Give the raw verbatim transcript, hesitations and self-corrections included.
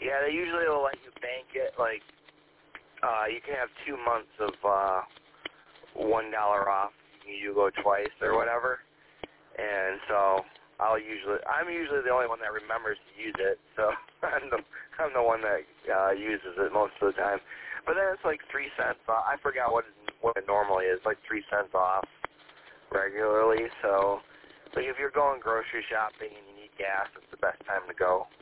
Yeah, they usually will let you bank it. Like, uh, you can have two months of uh, one dollar off. You go twice or whatever. And so I'll usually, I'm usually the only one that remembers to use it. So I'm the I'm the one that uh, uses it most of the time. But then it's like three cents off. I forgot what it, what it normally is, like three cents off regularly. So, like if you're going grocery shopping and you need gas, it's the best time to go.